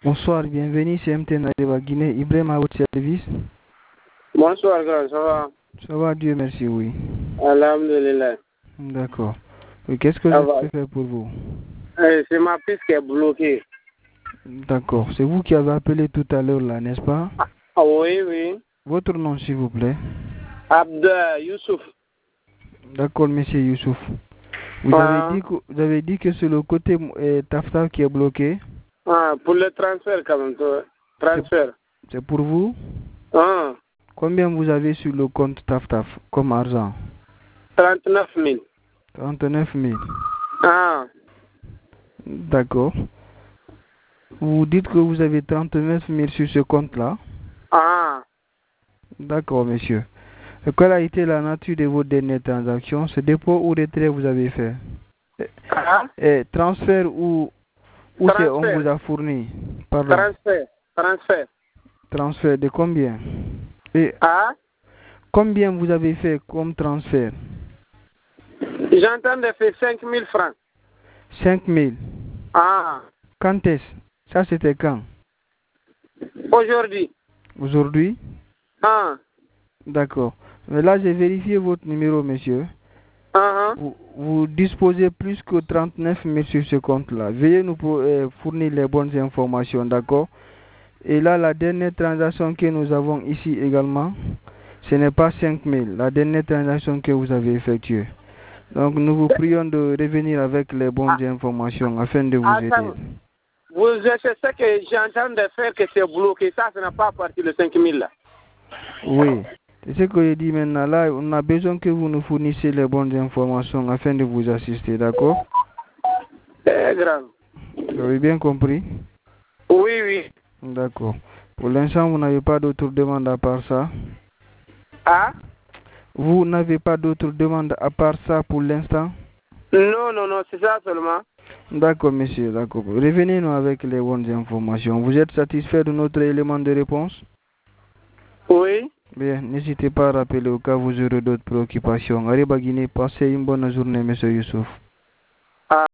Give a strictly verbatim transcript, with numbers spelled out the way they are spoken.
Bonsoir, bienvenue chez M T N Arriva Guinée. Ibrahim à votre service. Bonsoir, grand, ça va? Ça va, Dieu merci, oui. Alhamdulillah. D'accord. Oui, qu'est-ce que Ça je va. peux faire pour vous? Eh, c'est ma piste qui est bloquée. D'accord. C'est vous qui avez appelé tout à l'heure, là, n'est-ce pas? Ah oui, oui. Votre nom, s'il vous plaît? Abda Youssouf. D'accord, monsieur Youssouf. Vous, Ah. avez, dit que, vous avez dit que c'est le côté euh, Taf-Taf qui est bloqué? Ah, pour le transfert, quand même. toi. Transfert. C'est pour vous? Ah. Combien vous avez sur le compte Taf-Taf comme argent? trente-neuf mille. trente-neuf mille. Ah. D'accord. Vous dites que vous avez trente-neuf mille sur ce compte-là? Ah. D'accord, monsieur. Et quelle a été la nature de vos dernières transactions? Ce dépôt ou retrait vous avez fait? Ah. Et transfert ou, ou c'est on vous a fourni? Pardon. Transfert. Transfert. Transfert de combien? Et Ah. combien vous avez fait comme transfert? J'entends de faire cinq mille francs. cinq mille. Ah. Quand est-ce? Ça c'était quand? Aujourd'hui. Aujourd'hui? Ah. D'accord. Mais là j'ai vérifié votre numéro, monsieur. Ah. Vous, vous disposez plus que trente-neuf mille sur ce compte-là. Veuillez nous pour, euh, fournir les bonnes informations, d'accord? Et là, la dernière transaction que nous avons ici également, ce n'est pas cinq mille, la dernière transaction que vous avez effectuée. Donc, nous vous prions de revenir avec les bonnes ah. informations afin de vous ah, aider. Ça, vous, c'est ce que j'entends de faire que c'est bloqué. Ça, ce n'est pas parti de cinq mille là. Oui. C'est ce que je dis maintenant. Là, on a besoin que vous nous fournissiez les bonnes informations afin de vous assister, d'accord? C'est grave. Vous avez bien compris? Oui, oui. D'accord. Pour l'instant, vous n'avez pas d'autres demandes à part ça? Ah? Vous n'avez pas d'autres demandes à part ça pour l'instant? Non, non, non, c'est ça seulement. D'accord, monsieur, d'accord. Revenez-nous avec les bonnes informations. Vous êtes satisfait de notre élément de réponse? Oui. Bien, n'hésitez pas à rappeler au cas où vous aurez d'autres préoccupations. Arriba Guinée, passez une bonne journée, monsieur Youssouf.